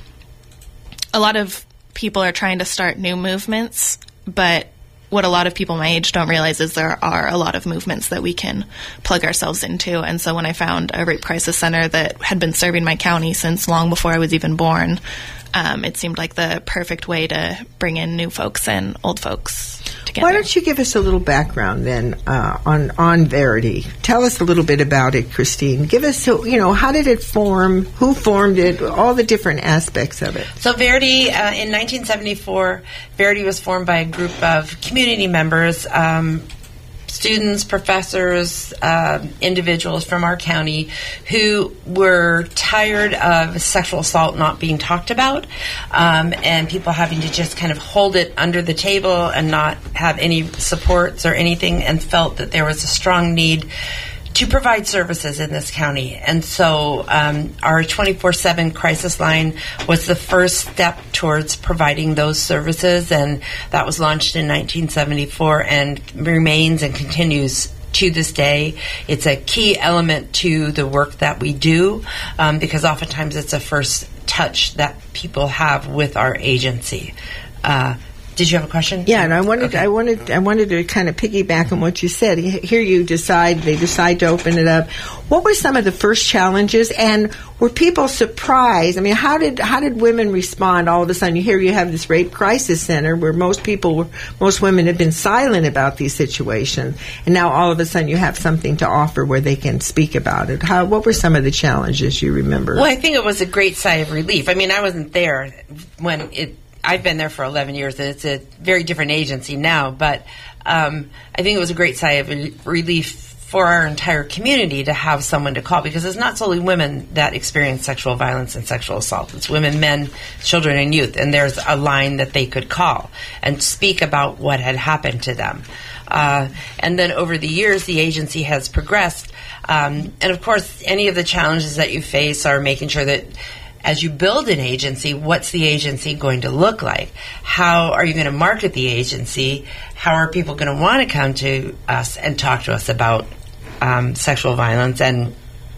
a lot of people are trying to start new movements, but what a lot of people my age don't realize is there are a lot of movements that we can plug ourselves into. And so when I found a rape crisis center that had been serving my county since long before I was even born, um, it seemed like the perfect way to bring in new folks and old folks together. Why don't you give us a little background then uh, on on Verity? Tell us a little bit about it, Christine. Give us, you know, how did it form? Who formed it? All the different aspects of it. So Verity, uh, in nineteen seventy-four, Verity was formed by a group of community members, um, students, professors, uh, individuals from our county who were tired of sexual assault not being talked about, um, and people having to just kind of hold it under the table and not have any supports or anything, and felt that there was a strong need to provide services in this county. And so um, our twenty-four seven crisis line was the first step towards providing those services, and that was launched in nineteen seventy-four and remains and continues to this day. It's a key element to the work that we do, um, because oftentimes it's a first touch that people have with our agency. Uh, Did you have a question? Yeah, and I wanted, Okay. I wanted, I wanted to kind of piggyback on what you said. Here, you decide they decide to open it up. What were some of the first challenges, and were people surprised? I mean, how did how did women respond? All of a sudden, you hear you have this rape crisis center where most people, were, most women have been silent about these situations, and now all of a sudden you have something to offer where they can speak about it. How? What were some of the challenges you remember? Well, I think it was a great sigh of relief. I mean, I wasn't there when it. I've been there for eleven years, and it's a very different agency now, but um, I think it was a great sigh of relief for our entire community to have someone to call, because it's not solely women that experience sexual violence and sexual assault. It's women, men, children, and youth, and there's a line that they could call and speak about what had happened to them. Uh, and then over the years, the agency has progressed, um, and of course, any of the challenges that you face are making sure that as you build an agency, what's the agency going to look like? How are you going to market the agency? How are people going to want to come to us and talk to us about um, sexual violence and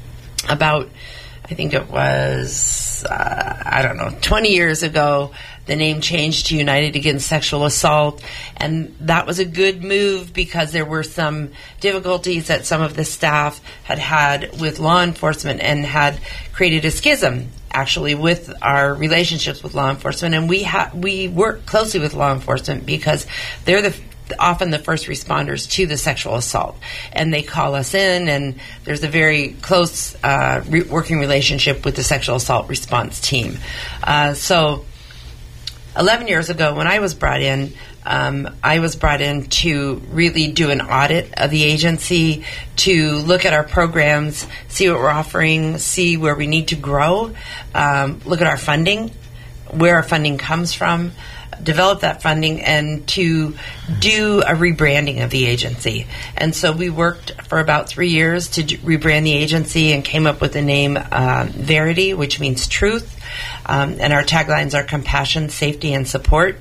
about, I think it was, uh, I don't know, twenty years ago, the name changed to United Against Sexual Assault, and that was a good move because there were some difficulties that some of the staff had had with law enforcement and had created a schism actually with our relationships with law enforcement, and we ha- we work closely with law enforcement because they're the often the first responders to the sexual assault, and they call us in, and there's a very close uh, re- working relationship with the sexual assault response team. Uh, so eleven years ago when I was brought in, Um, I was brought in to really do an audit of the agency, to look at our programs, see what we're offering, see where we need to grow, um, look at our funding, where our funding comes from, develop that funding, and to do a rebranding of the agency. And so we worked for about three years to d- rebrand the agency and came up with the name uh, Verity, which means truth. Um, and our taglines are compassion, safety, and support.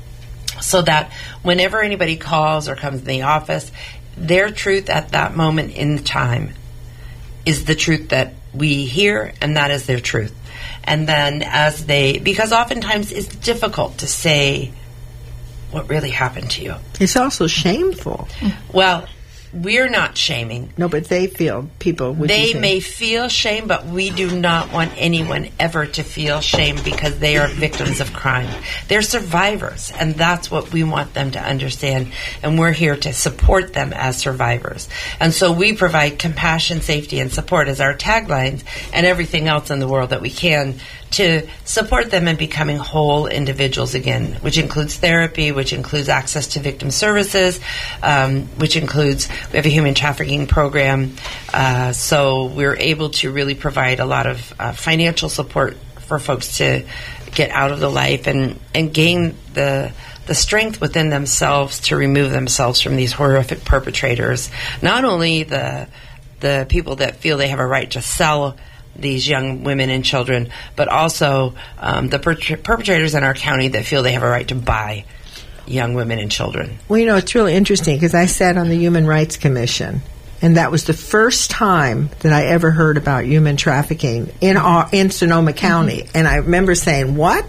So that whenever anybody calls or comes in the office, their truth at that moment in time is the truth that we hear, and that is their truth. And then as they, because oftentimes it's difficult to say what really happened to you. It's also shameful. Well, we're not shaming. No, but they feel people would They may feel shame, but we do not want anyone ever to feel shame because they are victims of crime. They're survivors, and that's what we want them to understand, and we're here to support them as survivors. And so we provide compassion, safety, and support as our taglines, and everything else in the world that we can to support them in becoming whole individuals again, which includes therapy, which includes access to victim services, um, which includes, we have a human trafficking program, uh, so we're able to really provide a lot of uh, financial support for folks to get out of the life and, and gain the the strength within themselves to remove themselves from these horrific perpetrators. Not only the the people that feel they have a right to sell these young women and children, but also um, the per- perpetrators in our county that feel they have a right to buy young women and children. Well, you know, it's really interesting because I sat on the Human Rights Commission, and that was the first time that I ever heard about human trafficking in our, in Sonoma County. Mm-hmm. And I remember saying, "What?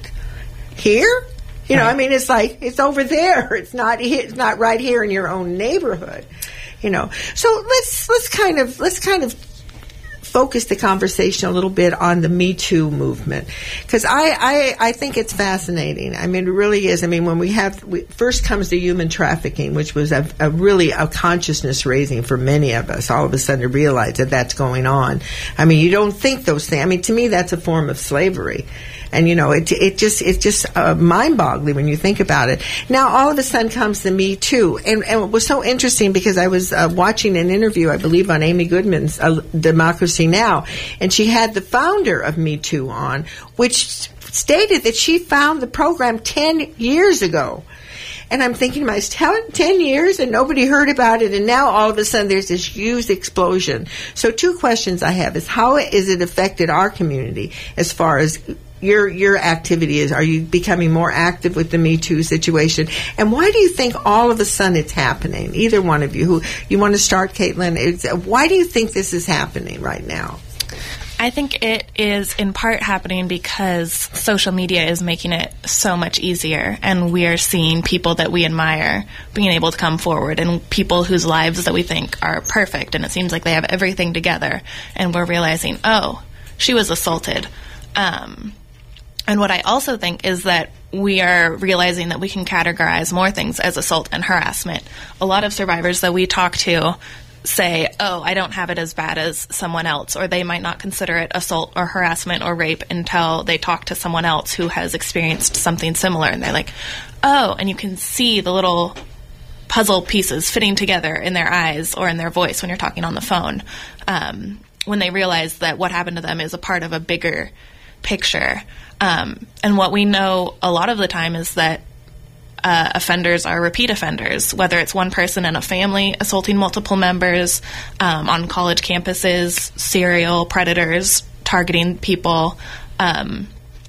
Here?" You know, right. I mean, it's like it's over there. It's not. It's not right here in your own neighborhood. You know. So let's let's kind of let's kind of. focus the conversation a little bit on the Me Too movement, because I, I, I think it's fascinating. I mean, it really is. I mean, when we have we, first comes the human trafficking, which was a, a really a consciousness raising for many of us. All of a sudden, to realize that that's going on. I mean, you don't think those things. I mean, to me, that's a form of slavery. And, you know, it it just it's just uh, mind-boggling when you think about it. Now, all of a sudden comes the Me Too. And, and it was so interesting because I was uh, watching an interview, I believe, on Amy Goodman's uh, Democracy Now!, and she had the founder of Me Too on, which stated that she found the program ten years ago. And I'm thinking to myself, ten years and nobody heard about it, and now all of a sudden there's this huge explosion. So two questions I have is, how has it affected our community as far as your your activity is? Are you becoming more active with the Me Too situation? And why do you think all of a sudden it's happening? Either one of you. Who you want to start, Caitlin? It's, why do you think this is happening right now? I think it is in part happening because social media is making it so much easier, and we are seeing people that we admire being able to come forward, and people whose lives that we think are perfect, and it seems like they have everything together, and we're realizing, oh, she was assaulted. Um, and what I also think is that we are realizing that we can categorize more things as assault and harassment. A lot of survivors that we talk to say, oh, I don't have it as bad as someone else, or they might not consider it assault or harassment or rape until they talk to someone else who has experienced something similar, and they're like, oh, and you can see the little puzzle pieces fitting together in their eyes or in their voice when you're talking on the phone, um, when they realize that what happened to them is a part of a bigger picture. Um, and what we know a lot of the time is that Uh, offenders are repeat offenders, whether it's one person in a family assaulting multiple members, um, on college campuses, serial predators targeting people. Um,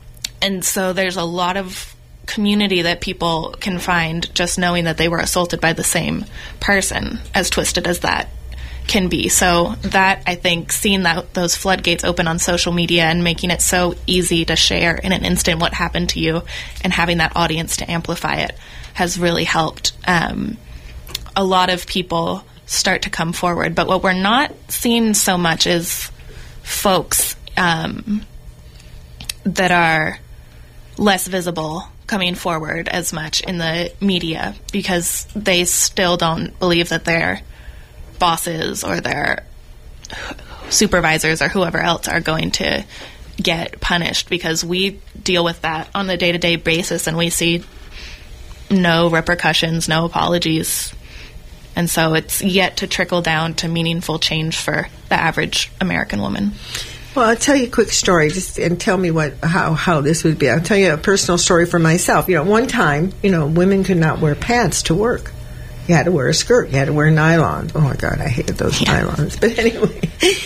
and so there's a lot of community that people can find just knowing that they were assaulted by the same person, as twisted as that can be. So that, I think, seeing that those floodgates open on social media and making it so easy to share in an instant what happened to you and having that audience to amplify it has really helped um, a lot of people start to come forward. But what we're not seeing so much is folks um, that are less visible coming forward as much in the media, because they still don't believe that they're bosses or their supervisors or whoever else are going to get punished, because we deal with that on the day-to-day basis and we see no repercussions, no apologies. And so it's yet to trickle down to meaningful change for the average American woman. Well, I'll tell you a quick story, just and tell me what how, how this would be. I'll tell you a personal story for myself. You know, one time, you know, women could not wear pants to work. You had to wear a skirt. You had to wear nylons. Oh, my God, I hated those yeah. nylons. But anyway,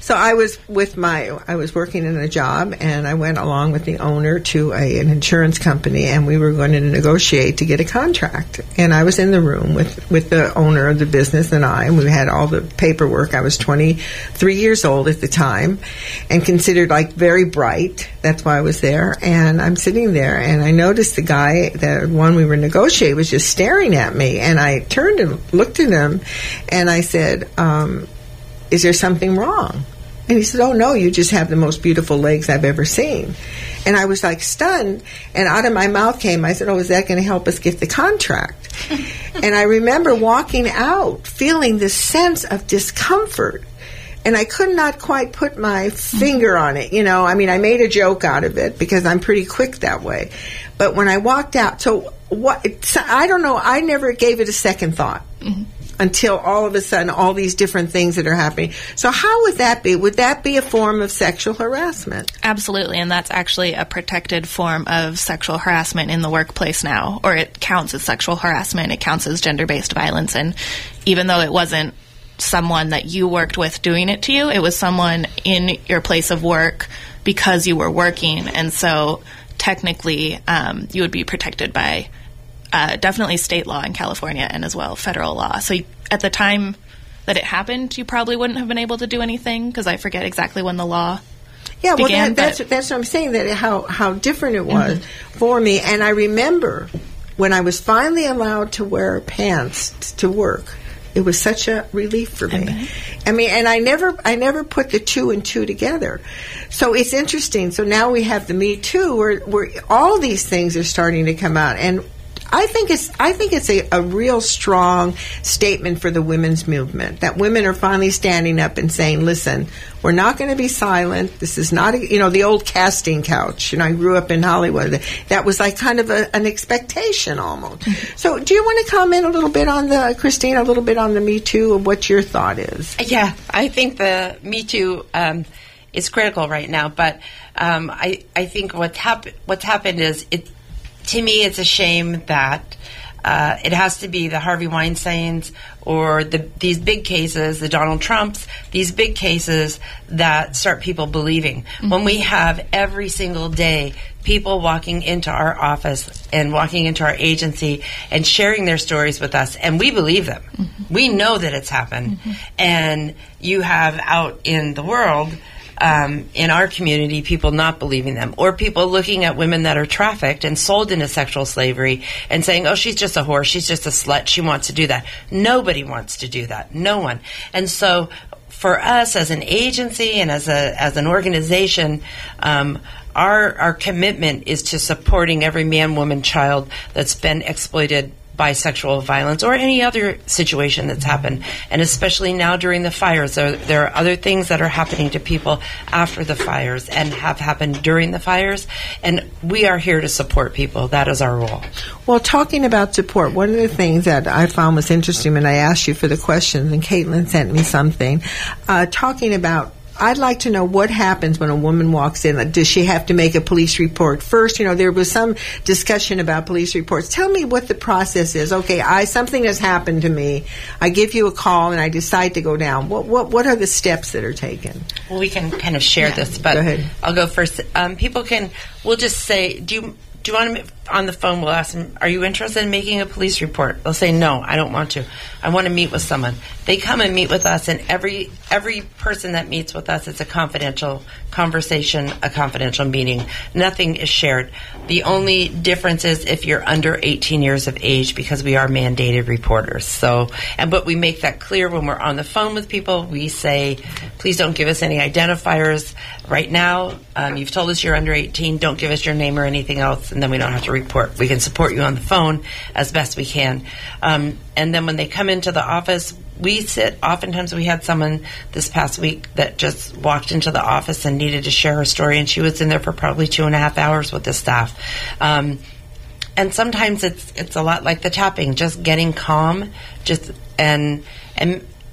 So I was with my, I was working in a job, and I went along with the owner to a, an insurance company, and we were going to negotiate to get a contract. And I was in the room with, with the owner of the business and I, and we had all the paperwork. I was twenty-three years old at the time and considered like very bright. That's why I was there. And I'm sitting there, and I noticed the guy, the one we were negotiating, was just staring at me. And I turned and looked at him, and I said, um, is there something wrong? And he said, oh, no, you just have the most beautiful legs I've ever seen. And I was like stunned, and out of my mouth came, I said, oh, is that going to help us get the contract? And I remember walking out feeling this sense of discomfort, and I could not quite put my finger on it. You know, I mean, I made a joke out of it because I'm pretty quick that way. But when I walked out, so what? I don't know, I never gave it a second thought. Mm-hmm. Until all of a sudden, all these different things that are happening. So how would that be? Would that be a form of sexual harassment? Absolutely, and that's actually a protected form of sexual harassment in the workplace now, or it counts as sexual harassment. It counts as gender-based violence, and even though it wasn't someone that you worked with doing it to you, it was someone in your place of work because you were working, and so technically um, you would be protected by Uh, definitely state law in California and as well federal law. So you, at the time that it happened, you probably wouldn't have been able to do anything because I forget exactly when the law yeah, began. well, that, that's, that's what I'm saying, that how, how different it was mm-hmm. for me. And I remember when I was finally allowed to wear pants t- to work, it was such a relief for me. Mm-hmm. I mean, and I never, I never put the two and two together. So it's interesting. So now we have the Me Too, where, where all these things are starting to come out. And I think it's I think it's a, a real strong statement for the women's movement, that women are finally standing up and saying, listen, we're not going to be silent. This is not, a, you know, the old casting couch. You know, I grew up in Hollywood. That was like kind of a, an expectation almost. So do you want to comment a little bit on the, Christine, a little bit on the Me Too, of what your thought is? Yeah, I think the Me Too um, is critical right now. But um, I, I think what's, hap- what's happened is it. To me, it's a shame that uh, it has to be the Harvey Weinsteins or the, these big cases, the Donald Trumps, these big cases that start people believing. Mm-hmm. When we have every single day people walking into our office and walking into our agency and sharing their stories with us, and we believe them. Mm-hmm. We know that it's happened. Mm-hmm. And you have out in the world, Um, in our community, people not believing them, or people looking at women that are trafficked and sold into sexual slavery and saying, oh, she's just a whore, she's just a slut, she wants to do that. Nobody wants to do that. No one. And so for us as an agency and as a as an organization, um, our our commitment is to supporting every man, woman, child that's been exploited by sexual violence or any other situation that's happened. And especially now during the fires, there, there are other things that are happening to people after the fires and have happened during the fires. And we are here to support people. That is our role. Well, talking about support, one of the things that I found was interesting when I asked you for the questions, and Caitlin sent me something, uh, talking about, I'd like to know what happens when a woman walks in. Does she have to make a police report first? You know, there was some discussion about police reports. Tell me what the process is. Okay, I something has happened to me. I give you a call and I decide to go down. What what what are the steps that are taken? Well, we can kind of share yeah. this, but go ahead. I'll go first. Um, people can. We'll just say, do you do you want to on the phone? We'll ask them, are you interested in making a police report? They'll say, no, I don't want to. I want to meet with someone. They come and meet with us, and every every person that meets with us, it's a confidential conversation, a confidential meeting. Nothing is shared. The only difference is if you're under eighteen years of age, because we are mandated reporters. So, and but we make that clear when we're on the phone with people. We say, please don't give us any identifiers right now. Um, you've told us you're under eighteen. Don't give us your name or anything else, and then we don't have to report. We can support you on the phone as best we can. Um, and then when they come into the office, we sit, oftentimes we had someone this past week that just walked into the office and needed to share her story, and she was in there for probably two and a half hours with the staff. Um, and sometimes it's it's a lot like the tapping, just getting calm, just and and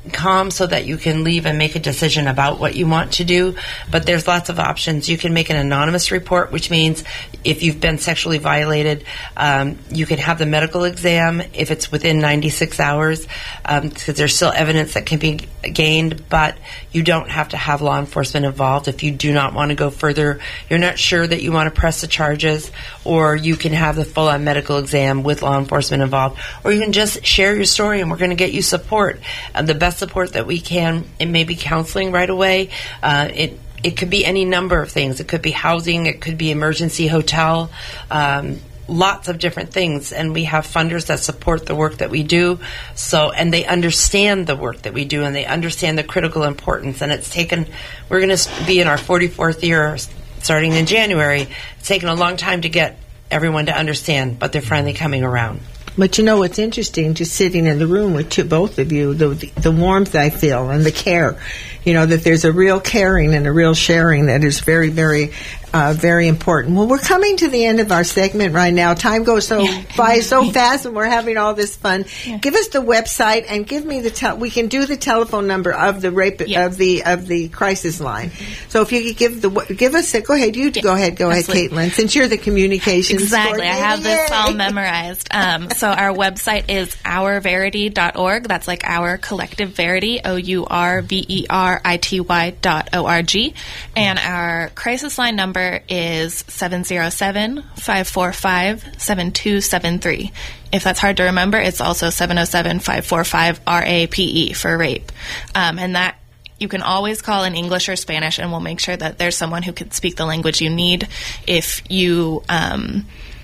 calm so that you can leave and make a decision about what you want to do. But there's lots of options. You can make an anonymous report, which means if you've been sexually violated, um, you can have the medical exam if it's within ninety-six hours, because um, there's still evidence that can be gained, but you don't have to have law enforcement involved if you do not want to go further. You're not sure that you want to press the charges, or you can have the full-on medical exam with law enforcement involved, or you can just share your story and we're going to get you support. Uh, the best support that we can. It may be counseling right away. Uh, it it could be any number of things. It could be housing. It could be emergency hotel. Um, lots of different things. And we have funders that support the work that we do. So, and they understand the work that we do, and they understand the critical importance. And it's taken, we're going to be in our forty-fourth year starting in January. It's taken a long time to get everyone to understand, but they're finally coming around. But you know what's interesting, just sitting in the room with two, both of you, the, the the warmth I feel and the care, you know, that there's a real caring and a real sharing that is very, very, uh, very important. Well, we're coming to the end of our segment right now. Time goes so yeah. by so fast, and we're having all this fun. Yeah. Give us the website and give me the tel- we can do the telephone number of the rape yeah. of the of the crisis line. So if you could give the give us a, go ahead, you yeah. go ahead, go Absolutely. ahead, Caitlin, since you're the communications Exactly. I have this Yay. all memorized. Um, so our website is our verity dot org. That's like our collective Verity, O U R V E R I T Y dot O R G. And our crisis line number is seven zero seven, five four five, seven two seven three. If that's hard to remember, it's also seven oh seven, five four five, R A P E for rape. Um, and that you can always call in English or Spanish, and we'll make sure that there's someone who can speak the language you need. If you um,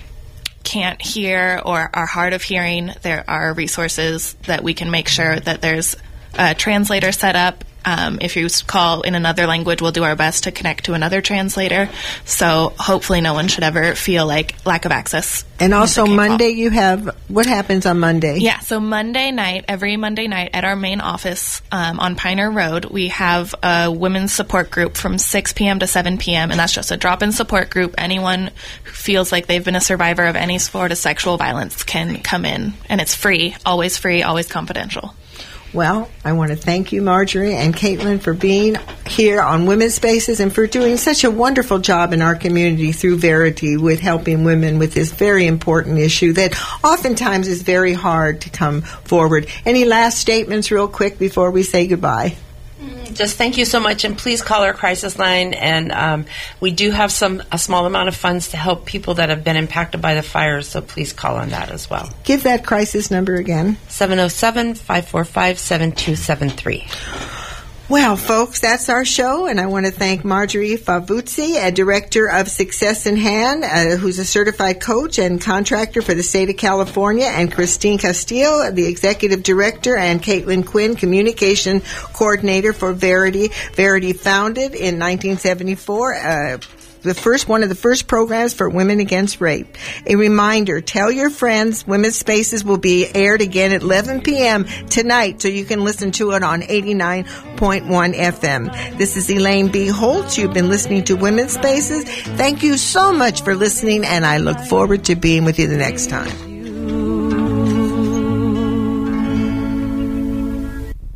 can't hear or are hard of hearing, there are resources that we can make sure that there's a translator set up. Um, if you call in another language, we'll do our best to connect to another translator. So hopefully no one should ever feel like lack of access. And also Monday call. you have, what happens on Monday? Yeah, so Monday night, every Monday night at our main office um, on Pioneer Road, we have a women's support group from six p.m. to seven p.m., and that's just a drop-in support group. Anyone who feels like they've been a survivor of any sort of sexual violence can come in, and it's free, always free, always confidential. Well, I want to thank you, Marjorie and Caitlin, for being here on Women's Spaces and for doing such a wonderful job in our community through Verity with helping women with this very important issue that oftentimes is very hard to come forward. Any last statements real quick before we say goodbye? Just thank you so much, and please call our crisis line. And um, we do have some a small amount of funds to help people that have been impacted by the fires, so please call on that as well. Give that crisis number again. seven oh seven, five four five, seven two seven three. Well, folks, that's our show, and I want to thank Marjorie Favuzzi, a director of Success in Hand, uh, who's a certified coach and contractor for the state of California, and Christine Castillo, the executive director, and Caitlin Quinn, communication coordinator for Verity. Verity founded in nineteen seventy-four. Uh, The first one of the first programs for women against rape. A reminder, tell your friends, Women's Spaces will be aired again at eleven p.m. tonight, so you can listen to it on eighty-nine point one F M. This is Elaine B. Holtz. You've been listening to Women's Spaces. Thank you so much for listening, and I look forward to being with you the next time.